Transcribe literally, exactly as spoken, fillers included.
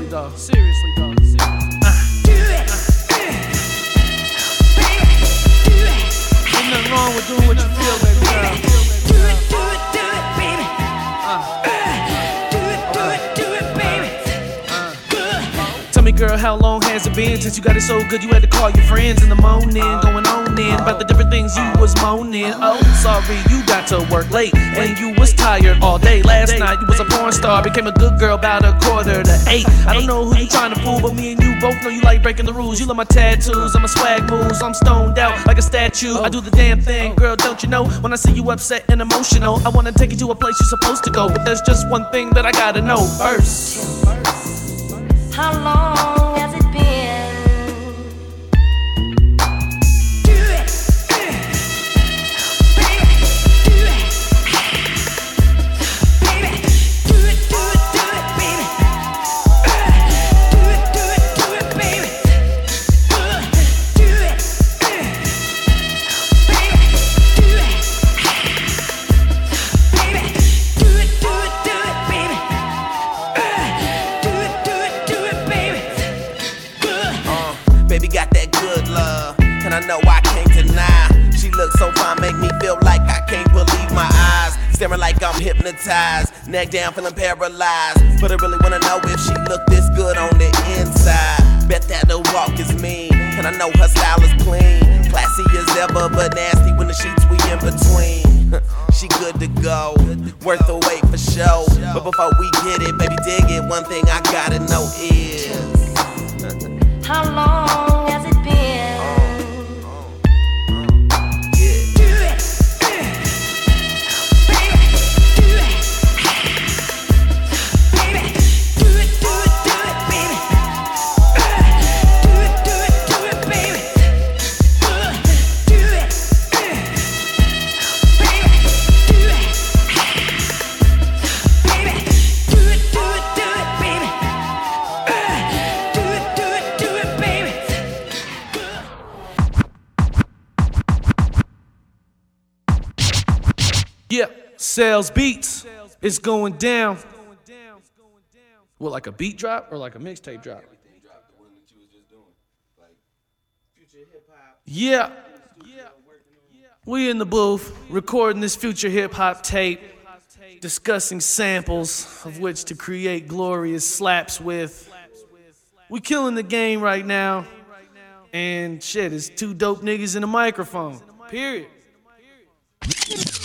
seriously, dog. Seriously, dog. Seriously. Uh. Do it. Ain't nothing wrong with doing what you feel, baby girl. Do it, do it, do it, baby. Uh. Do it, do it, do it, baby. Tell me, girl, how long has it been since you got it so good you had to call your friends in the morning? Going on in about the different things you was moaning. Oh, sorry, you got to work late and you was tired all day. Last night you was a porn star, became a good girl about a quarter to eight. I don't know who you trying to fool, but me and you both know you like breaking the rules. You love my tattoos, I'm a swag moves, I'm stoned out like a statue. I do the damn thing, girl, don't you know? When I see you upset and emotional, I wanna take you to a place you're supposed to go. But there's just one thing that I gotta know first. How long has it been? Do it, baby. Do it, baby. Do it, do it, do it, baby. Do it, do it, do it, baby. Do it, baby. Do it, baby. Do it, do it, do it, baby. Baby got that good love, and I know I can't deny. She looks so fine, make me feel like I can't believe my eyes. Staring like I'm hypnotized, neck down, feeling paralyzed. But I really wanna know if she look this good on the inside. Bet that the walk is mean, and I know her style is clean. Classy as ever, but nasty when the sheets we in between. She good to go, worth the wait for show. But before we get it, baby dig it, one thing I gotta know is how long has it been? Yeah. Do it, baby. Do it, baby. Do it, do it, do it, baby. Do it, do it, do it, baby. Do it, baby. Do it, baby. Do it, do it, do it, baby. Do it, do it, do it, baby. Yeah, Sales Beats, it's going down. What, like a beat drop or like a mixtape drop? Yeah, we in the booth recording this future hip hop tape, discussing samples of which to create glorious slaps with. We killing the game right now, and shit, it's two dope niggas in a microphone. Period.